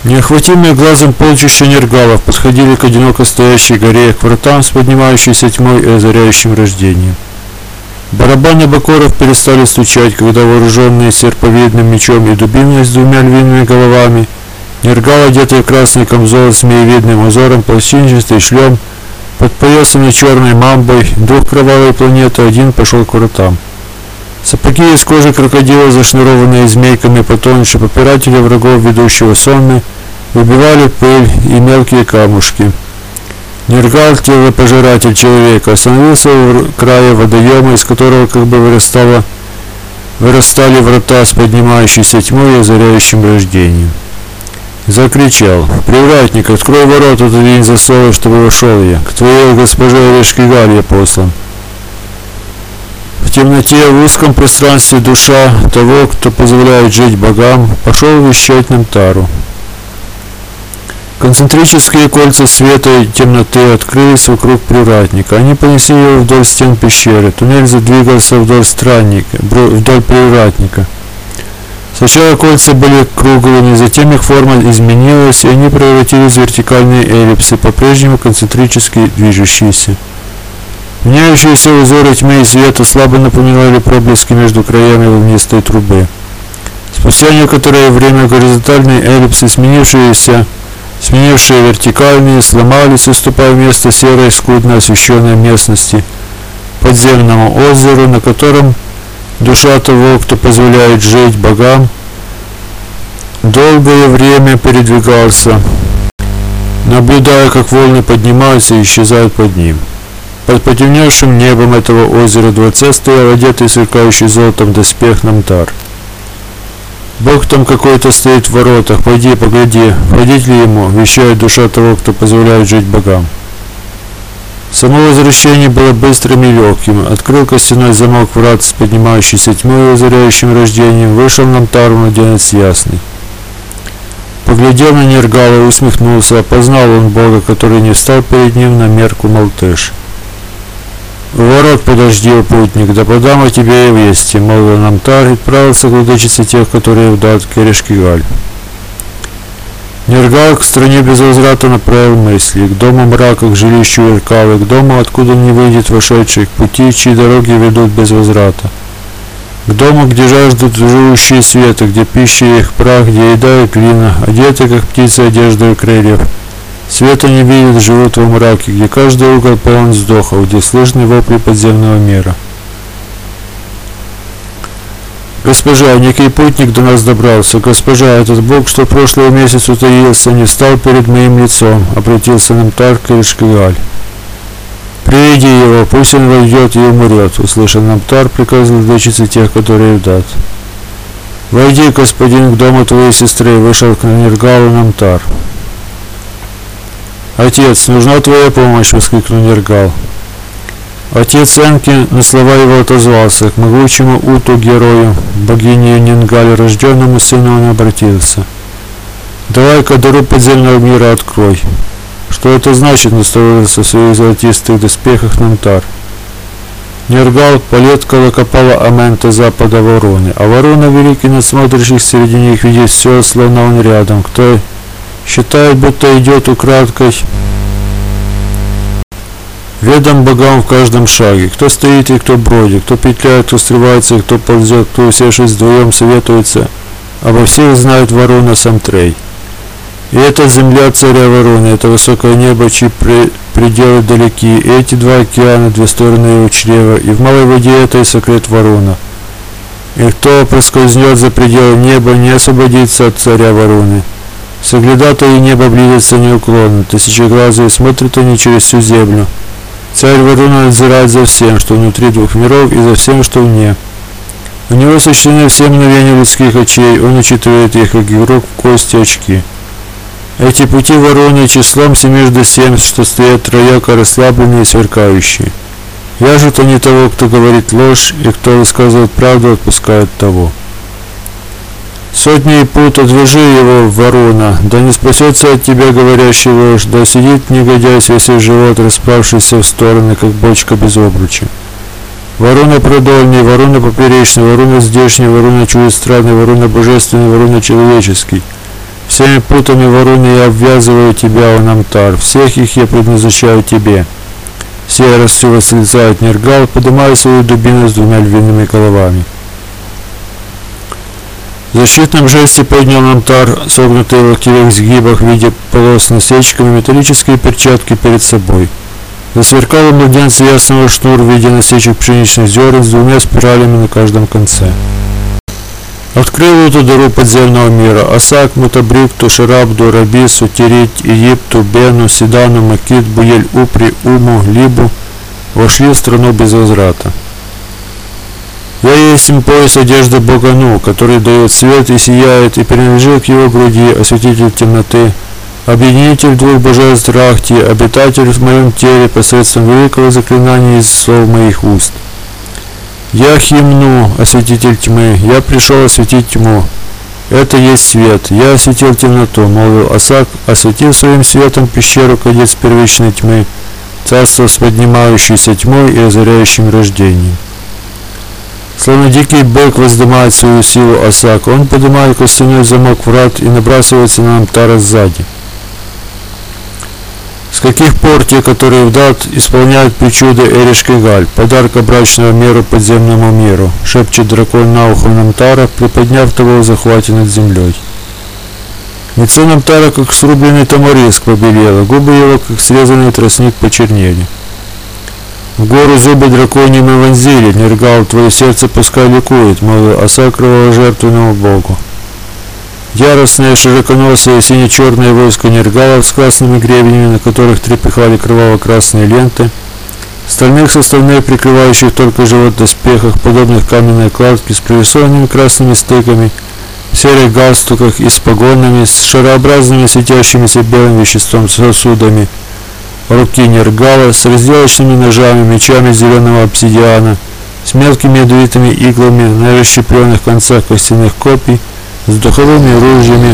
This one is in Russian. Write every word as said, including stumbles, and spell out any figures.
Неохватимые глазом полчища нергалов подходили к одиноко стоящей горе, к вратам с поднимающейся тьмой и озаряющим рождением. Барабаны бакоров перестали стучать, когда вооруженные серповидным мечом и дубиной с двумя львиными головами, нергал, одетый в красный камзол с змеевидным узором, пластинчатый шлем, подпоясанный черной мамбой, дух кровавой планеты, один пошел к вратам. Сапоги из кожи крокодила, зашнурованные змейками потоньше, попиратели врагов, ведущего сонны, выбивали пыль и мелкие камушки. Нергал, телопожиратель человека, остановился у края водоема, из которого как бы вырастало, вырастали врата с поднимающейся тьмой и озаряющим рождением. Закричал: «Привратник, открой ворота, отодвинь засовы, чтобы вошел я. К твоей госпоже Эрешкигаль я послан». В темноте, в узком пространстве душа того, кто позволяет жить богам, пошел вещать Намтару. Концентрические кольца света и темноты открылись вокруг привратника. Они понесли его вдоль стен пещеры. Туннель задвигался вдоль странника, вдоль привратника. Сначала кольца были круглыми, затем их форма изменилась, и они превратились в вертикальные эллипсы, по-прежнему концентрически движущиеся. Меняющиеся узоры тьмы и света слабо напоминали проблески между краями волнистой трубы. Спустя некоторое время горизонтальные эллипсы, сменившиеся, сменившие вертикальные, сломались, уступая место серой, скудно освещенной местности, подземному озеру, на котором душа того, кто позволяет жить богам, долгое время передвигался, наблюдая, как волны поднимаются и исчезают под ним. Под потемневшим небом этого озера дворца стоял одетый сверкающий золотом доспех Намтар. «Бог там какой-то стоит в воротах, пойди погляди, входить ли ему?» — вещает душа того, кто позволяет жить богам. Само возвращение было быстрым и легким. Открыл костяной замок врат с поднимающейся тьмой и озаряющим рождением, вышел Намтар, младенец ясный. Поглядел на Нергала и усмехнулся, опознал он Бога, который не встал перед ним на мерку Малтыш. «У ворот подожди, путник, да подам о тебе и вести», — молвил Намтар, и отправился к владычице тех, которые вдат к Эрешкигаль. Нергал к стране без возврата направил мысли, к дому мрака, к жилищу Иркалы, к дому, откуда не выйдет вошедший, к пути, чьи дороги ведут без возврата, к дому, где жаждут живущие света, где пища их прах, где еда и глина, одеты, как птицы, одеждой крыльев. Света не видят, живут во мраке, где каждый угол полон вздохов, где слышны вопли подземного мира. «Госпожа, некий путник до нас добрался. Госпожа, этот бог, что прошлого месяца утаился, не встал перед моим лицом», — обратился Намтар к Эрешкигаль. «Приведи его, пусть он войдет и умрет», — услышал Намтар приказ владычицы тех, которые вдат. «Войди, господин, к дому твоей сестры», — вышел к Нергалу Намтар. «Отец, нужна твоя помощь!» — воскликнул Нергал. Отец Энки на слова его отозвался. К могучему Уту, герою, богине Нингаль, рожденному сыну, он обратился. «Давай-ка дыру подземного мира открой». «Что это значит?» — настроился в своих золотистых доспехах Намтар. Нергал, полет колокопала Амента запада вороны, а ворона, великий надсмотрящих среди них, видит все, словно он рядом. Кто считает, будто идет украдкой, ведом богам в каждом шаге. Кто стоит и кто бродит, кто петляет, кто срывается и кто ползет, кто, усевшись вдвоем, советуется. Обо всех знает ворона Самтрей. И эта земля царя вороны, это высокое небо, чьи пределы далеки, и эти два океана, две стороны его чрева, и в малой воде этой сокрыт ворона. И кто проскользнет за пределы неба, не освободится от царя вороны. Соглядатые небо близится неуклонно, тысячеглазые смотрят они через всю землю. Царь ворона надзирает за всем, что внутри двух миров, и за всем, что вне. У него сочтены все мгновения людских очей, он учитывает их, как игрок в кости очки. Эти пути вороны числом семежды семь, что стоят трояко расслабленные и сверкающие. Вяжут они того, кто говорит ложь, и кто высказывает правду, отпускает того. Сотни пут отвяжи его, ворона, да не спасется от тебя говорящий ложь, да сидит негодяй, свесив живот, расправшийся в стороны, как бочка без обруча. Ворона продольный, ворона поперечный, ворона здешний, ворона чужестранный, ворона божественный, ворона человеческий. Всеми путами вороны я обвязываю тебя, о Намтар, всех их я предназначаю тебе. С яростью восклицает Нергал, поднимая свою дубину с двумя львиными головами. В защитном жесте поднял Намтар согнутые в локтевых сгибах в виде полос насечками металлические перчатки перед собой. Засверкал у младенца ясного шнур в виде насечек пшеничных зерен с двумя спиралями на каждом конце. Открыл эту дыру подземного мира Асак, Мутабрикту, Шарабду, Рабису, Тирить, Египту, Бену, Сидану, Макит, Буель, Упри, Уму, Либу вошли в страну без возврата. Я есть им пояс одежды Бога Ну, который дает свет и сияет, и принадлежит к его груди осветитель темноты, объединитель двух божеств Рахти, обитатель в моем теле посредством великого заклинания из слов моих уст. Я Химну, осветитель тьмы, я пришел осветить тьму. Это есть свет. Я осветил темноту, молвил Асак, осветил своим светом пещеру кадец первичной тьмы, царство с поднимающейся тьмой и озаряющим рождением. Словно дикий бык воздымает свою силу Асак, он поднимает костяной замок врат и набрасывается на Намтара сзади. С каких пор те, которые вдат, исполняют причуды Эриш-Кигаль, подарка брачного миру подземному миру, шепчет дракон на ухо Намтара, приподняв того в захвате над землей. Лицо Намтара, как срубленный тамариск, побелело, губы его, как срезанный тростник, почернели. В гору зубы драконьи мы вонзили, Нергал, твое сердце пускай ликует, молвил Асак кровожертвенному богу. Яростное, широконосое, сине-черное войско Нергалов с красными гребнями, на которых трепыхали кроваво-красные ленты, стальных составных, прикрывающих только живот доспехах, подобных каменной кладке с прорисованными красными стыками, в серых галстуках и с погонами, с шарообразными светящимися белым веществом сосудами, руки Нергала с разделочными ножами, мечами зеленого обсидиана, с мелкими ядовитыми иглами на расщепленных концах костяных копий, с духовыми ружьями,